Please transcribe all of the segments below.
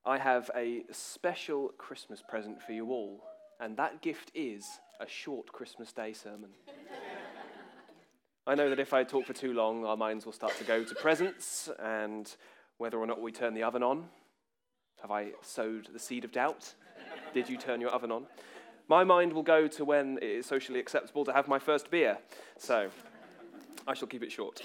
I have a special Christmas present for you all, and that gift is a short Christmas Day sermon. I know that if I talk for too long, our minds will start to go to presents and whether or not we turn the oven on. Have I sowed the seed of doubt? Did you turn your oven on? My mind will go to when it is socially acceptable to have my first beer, so I shall keep it short.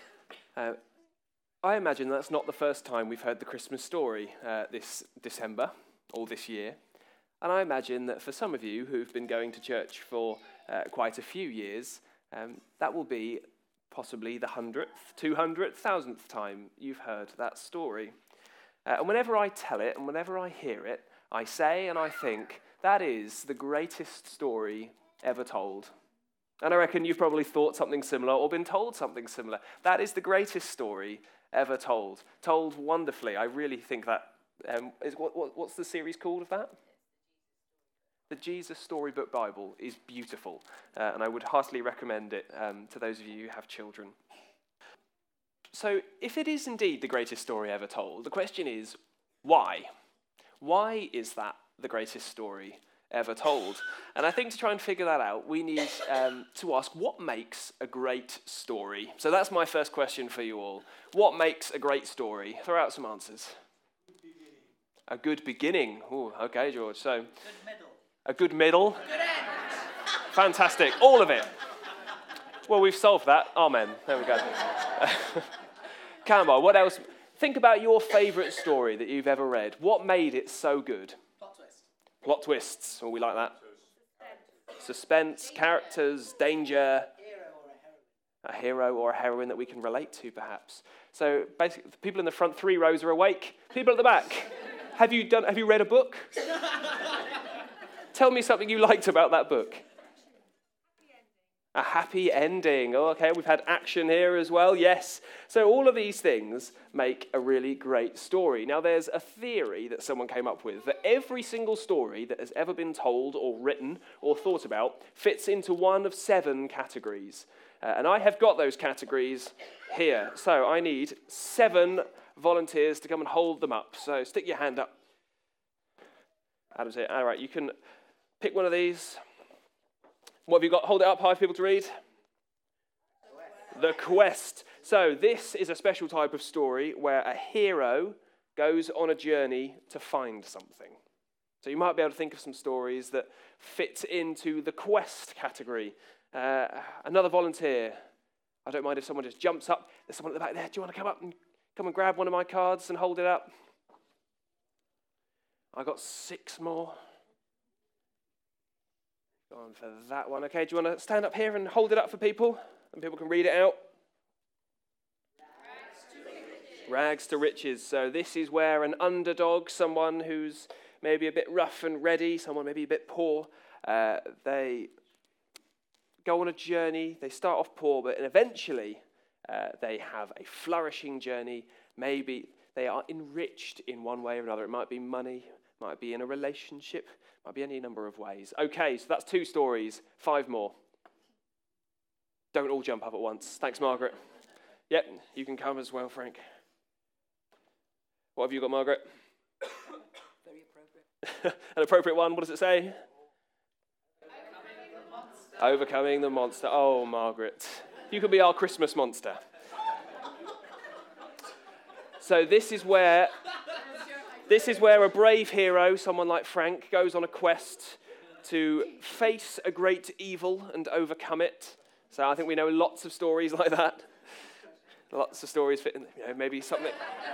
I imagine that's not the first time we've heard the Christmas story this December or this year. And I imagine that for some of you who've been going to church for quite a few years, that will be possibly the 100th, 200th, 1000th time you've heard that story. And whenever I tell it and whenever I hear it, I say and I think, that is the greatest story ever told. And I reckon you've probably thought something similar or been told something similar. That is the greatest story ever told. Told wonderfully. I really think that what's the series called of that? The Jesus Storybook Bible is beautiful, and I would heartily recommend it to those of you who have children. So, if it is indeed the greatest story ever told, the question is, why? Why is that the greatest story ever told? And I think to try and figure that out, we need to ask, what makes a great story? So that's my first question for you all. What makes a great story? Throw out some answers. A good beginning. Ooh, okay, George. So, good middle. A good middle. A good end. Fantastic. All of it. Well, we've solved that. Amen. There we go. Cannonball, what else? Think about your favourite story that you've ever read. What made it so good? Plot twist. Plot twists. Oh, we like that. Suspense, characters, danger. A hero or a heroine that we can relate to, perhaps. So, basically, the people in the front 3 rows are awake. People at the back, have you read a book? Tell me something you liked about that book. A happy ending. Oh, okay, we've had action here as well, yes. So all of these things make a really great story. Now, there's a theory that someone came up with that every single story that has ever been told or written or thought about fits into one of 7 categories. And I have got those categories here. So I need 7 volunteers to come and hold them up. So stick your hand up. Adam's here. All right, you can pick one of these. What have you got? Hold it up high for people to read. The Quest. So this is a special type of story where a hero goes on a journey to find something. So you might be able to think of some stories that fit into the Quest category. Another volunteer. I don't mind if someone just jumps up. There's someone at the back there. Do you want to come and grab one of my cards and hold it up? I got 6 more. Go on for that one. Okay, do you want to stand up here and hold it up for people? And people can read it out. Rags to riches. So this is where an underdog, someone who's maybe a bit rough and ready, someone maybe a bit poor, they go on a journey. They start off poor, but eventually they have a flourishing journey. Maybe they are enriched in one way or another. It might be money, might be in a relationship, might be any number of ways. Okay, so that's 2 stories, 5 more. Don't all jump up at once. Thanks, Margaret. Yep, you can come as well, Frank. What have you got, Margaret? Very appropriate. An appropriate one, what does it say? Overcoming the monster. Oh, Margaret. You can be our Christmas monster. So this is where a brave hero, someone like Frank, goes on a quest to face a great evil and overcome it. So I think we know lots of stories like that. Lots of stories fit in, maybe something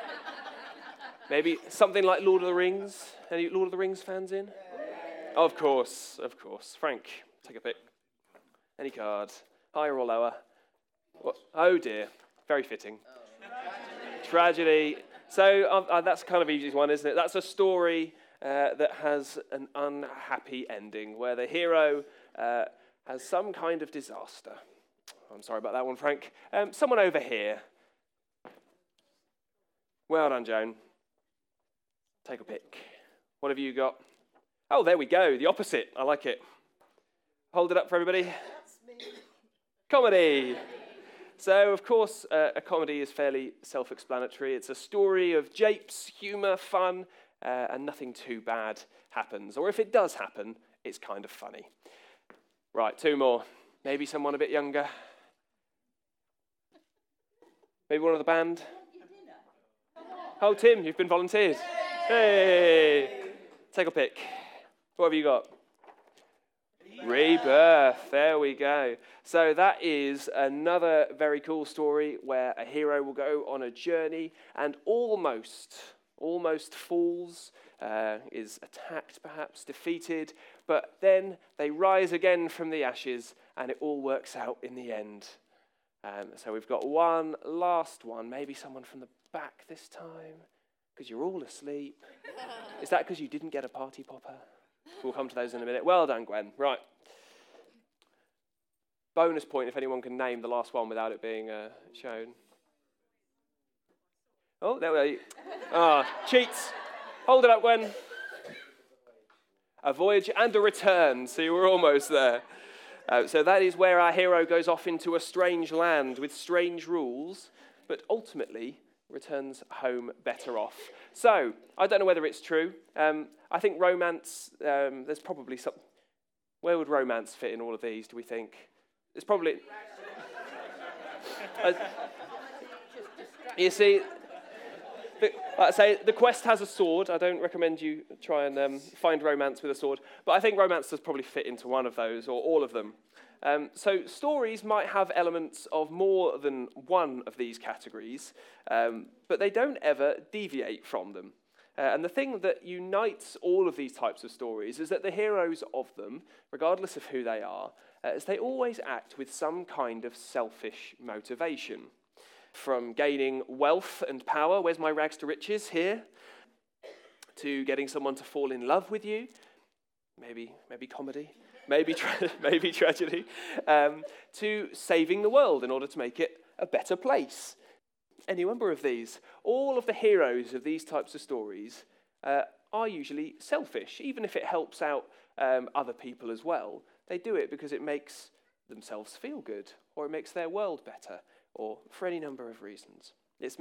like Lord of the Rings. Any Lord of the Rings fans in? Of course. Frank, take a pick. Any card, higher or lower? What? Oh dear, very fitting. Tragedy. So that's kind of the easiest one, isn't it? That's a story that has an unhappy ending, where the hero has some kind of disaster. I'm sorry about that one, Frank. Someone over here. Well done, Joan. Take a pick. What have you got? Oh, there we go. The opposite. I like it. Hold it up for everybody. That's me. Comedy. So, of course, a comedy is fairly self-explanatory. It's a story of japes, humour, fun, and nothing too bad happens. Or if it does happen, it's kind of funny. Right, 2 more. Maybe someone a bit younger. Maybe one of the band. Oh, Tim, you've been volunteered. Hey! Take a pick. What have you got? Rebirth. There we go. So that is another very cool story where a hero will go on a journey and almost falls, is attacked perhaps, defeated, but then they rise again from the ashes and it all works out in the end. So we've got one last one, maybe someone from the back this time, because you're all asleep. Is that because you didn't get a party popper? We'll come to those in a minute. Well done, Gwen. Right. Bonus point if anyone can name the last one without it being shown. Oh, there we go. Cheats. Hold it up, Gwen. A voyage and a return. So you were almost there. So that is where our hero goes off into a strange land with strange rules, but ultimately returns home better off. So, I don't know whether it's true. I think romance, there's probably some... Where would romance fit in all of these, do we think? It's probably... you see, like I say, the quest has a sword. I don't recommend you try and find romance with a sword. But I think romance does probably fit into one of those, or all of them. So stories might have elements of more than one of these categories, but they don't ever deviate from them. And the thing that unites all of these types of stories is that the heroes of them, regardless of who they are, is they always act with some kind of selfish motivation. From gaining wealth and power, where's my rags to riches here, to getting someone to fall in love with you, maybe comedy, maybe tragedy, to saving the world in order to make it a better place. Any number of these. All of the heroes of these types of stories are usually selfish, even if it helps out other people as well. They do it because it makes themselves feel good, or it makes their world better, or for any number of reasons. You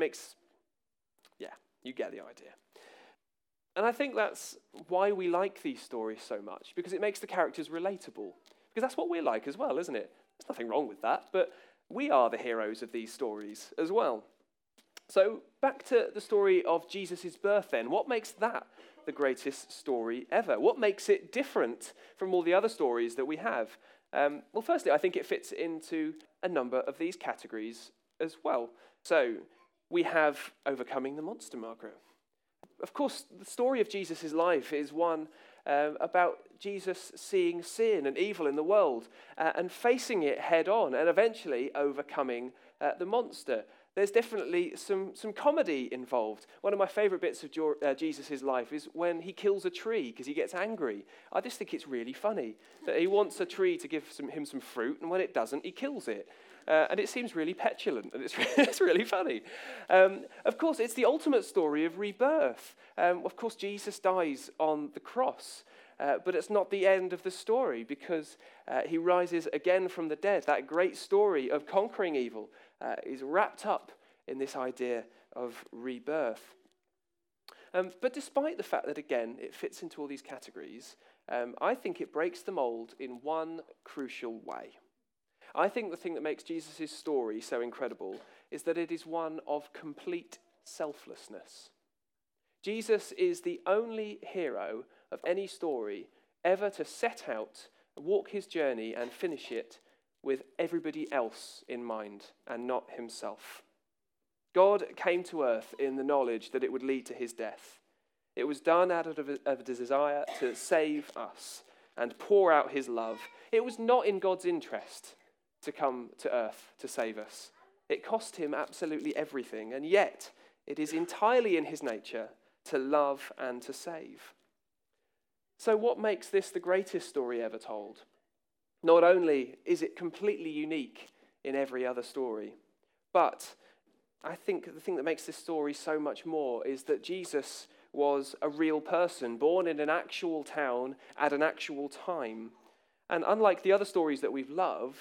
get the idea. And I think that's why we like these stories so much, because it makes the characters relatable. Because that's what we're like as well, isn't it? There's nothing wrong with that, but we are the heroes of these stories as well. So back to the story of Jesus' birth then. What makes that the greatest story ever? What makes it different from all the other stories that we have? Well, firstly, I think it fits into a number of these categories as well. So we have overcoming the monster, Margaret. Of course, the story of Jesus' life is one about Jesus seeing sin and evil in the world and facing it head on and eventually overcoming the monster. There's definitely some comedy involved. One of my favourite bits of Jesus' life is when he kills a tree because he gets angry. I just think it's really funny that he wants a tree to give him some fruit, and when it doesn't, he kills it. And it seems really petulant, and it's really funny. Of course, it's the ultimate story of rebirth. Of course, Jesus dies on the cross, but it's not the end of the story, because he rises again from the dead. That great story of conquering evil is wrapped up in this idea of rebirth. But despite the fact that, again, it fits into all these categories, I think it breaks the mold in one crucial way. I think the thing that makes Jesus' story so incredible is that it is one of complete selflessness. Jesus is the only hero of any story ever to set out, walk his journey, and finish it with everybody else in mind and not himself. God came to earth in the knowledge that it would lead to his death. It was done out of a desire to save us and pour out his love. It was not in God's interest to come to earth to save us. It cost him absolutely everything, and yet it is entirely in his nature to love and to save. So what makes this the greatest story ever told? Not only is it completely unique in every other story, but I think the thing that makes this story so much more is that Jesus was a real person, born in an actual town at an actual time. And unlike the other stories that we've loved,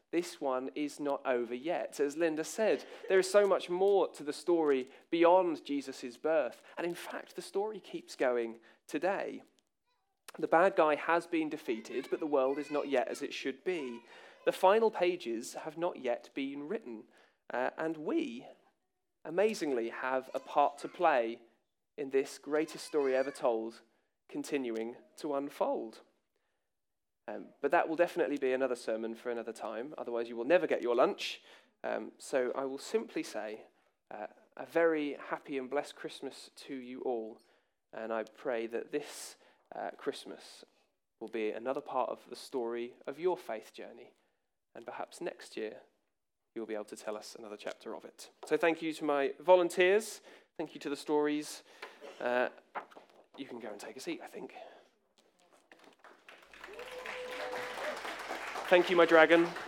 this one is not over yet. As Linda said, there is so much more to the story beyond Jesus' birth. And in fact, the story keeps going today. The bad guy has been defeated, but the world is not yet as it should be. The final pages have not yet been written. And we, amazingly, have a part to play in this greatest story ever told, continuing to unfold. But that will definitely be another sermon for another time. Otherwise, you will never get your lunch. So I will simply say a very happy and blessed Christmas to you all. And I pray that this Christmas will be another part of the story of your faith journey. And perhaps next year, you'll be able to tell us another chapter of it. So thank you to my volunteers. Thank you to the stories. You can go and take a seat, I think. Thank you, my dragon.